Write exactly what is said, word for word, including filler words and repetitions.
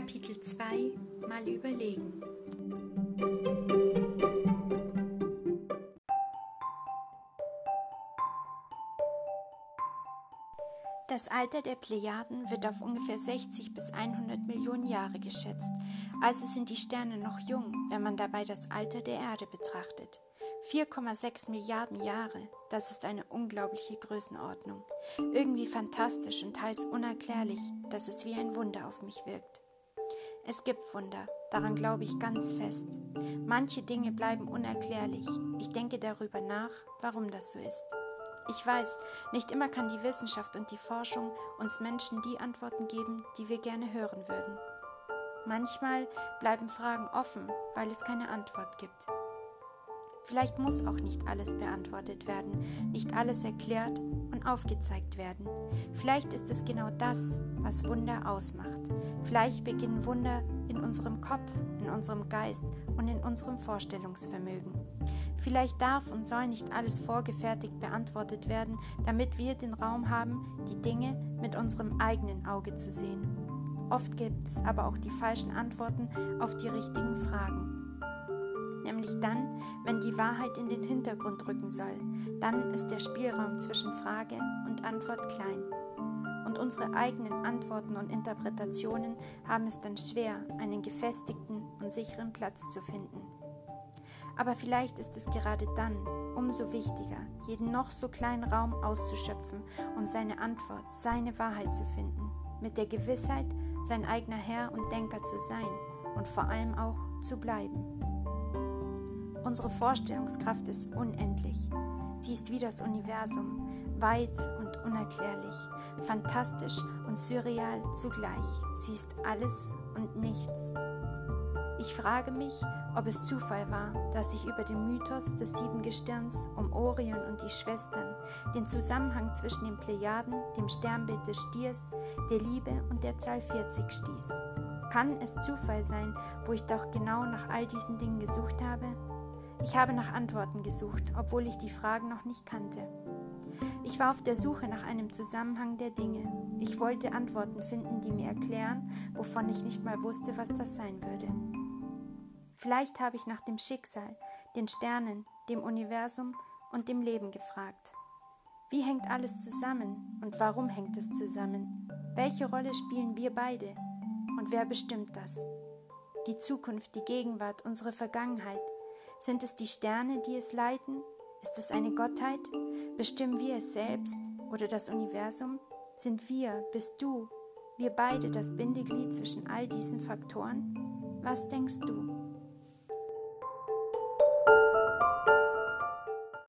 Kapitel zwei Mal überlegen. Das Alter der Plejaden wird auf ungefähr sechzig bis hundert Millionen Jahre geschätzt, also sind die Sterne noch jung, wenn man dabei das Alter der Erde betrachtet. vier Komma sechs Milliarden Jahre, das ist eine unglaubliche Größenordnung. Irgendwie fantastisch und teils unerklärlich, dass es wie ein Wunder auf mich wirkt. Es gibt Wunder, daran glaube ich ganz fest. Manche Dinge bleiben unerklärlich. Ich denke darüber nach, warum das so ist. Ich weiß, nicht immer kann die Wissenschaft und die Forschung uns Menschen die Antworten geben, die wir gerne hören würden. Manchmal bleiben Fragen offen, weil es keine Antwort gibt. Vielleicht muss auch nicht alles beantwortet werden, nicht alles erklärt und aufgezeigt werden. Vielleicht ist es genau das, was Wunder ausmacht. Vielleicht beginnen Wunder in unserem Kopf, in unserem Geist und in unserem Vorstellungsvermögen. Vielleicht darf und soll nicht alles vorgefertigt beantwortet werden, damit wir den Raum haben, die Dinge mit unserem eigenen Auge zu sehen. Oft gibt es aber auch die falschen Antworten auf die richtigen Fragen. Nämlich dann, wenn die Wahrheit in den Hintergrund rücken soll, dann ist der Spielraum zwischen Frage und Antwort klein. Und unsere eigenen Antworten und Interpretationen haben es dann schwer, einen gefestigten und sicheren Platz zu finden. Aber vielleicht ist es gerade dann umso wichtiger, jeden noch so kleinen Raum auszuschöpfen, um seine Antwort, seine Wahrheit zu finden, mit der Gewissheit, sein eigener Herr und Denker zu sein und vor allem auch zu bleiben. Unsere Vorstellungskraft ist unendlich. Sie ist wie das Universum, weit und unerklärlich, fantastisch und surreal zugleich. Sie ist alles und nichts. Ich frage mich, ob es Zufall war, dass ich über den Mythos des Siebengestirns um Orion und die Schwestern, den Zusammenhang zwischen den Plejaden, dem Sternbild des Stiers, der Liebe und der Zahl vierzig stieß. Kann es Zufall sein, wo ich doch genau nach all diesen Dingen gesucht habe? Ich habe nach Antworten gesucht, obwohl ich die Fragen noch nicht kannte. Ich war auf der Suche nach einem Zusammenhang der Dinge. Ich wollte Antworten finden, die mir erklären, wovon ich nicht mal wusste, was das sein würde. Vielleicht habe ich nach dem Schicksal, den Sternen, dem Universum und dem Leben gefragt. Wie hängt alles zusammen und warum hängt es zusammen? Welche Rolle spielen wir beide? Und wer bestimmt das? Die Zukunft, die Gegenwart, unsere Vergangenheit. Sind es die Sterne, die es leiten? Ist es eine Gottheit? Bestimmen wir es selbst oder das Universum? Sind wir, bist du, wir beide das Bindeglied zwischen all diesen Faktoren? Was denkst du?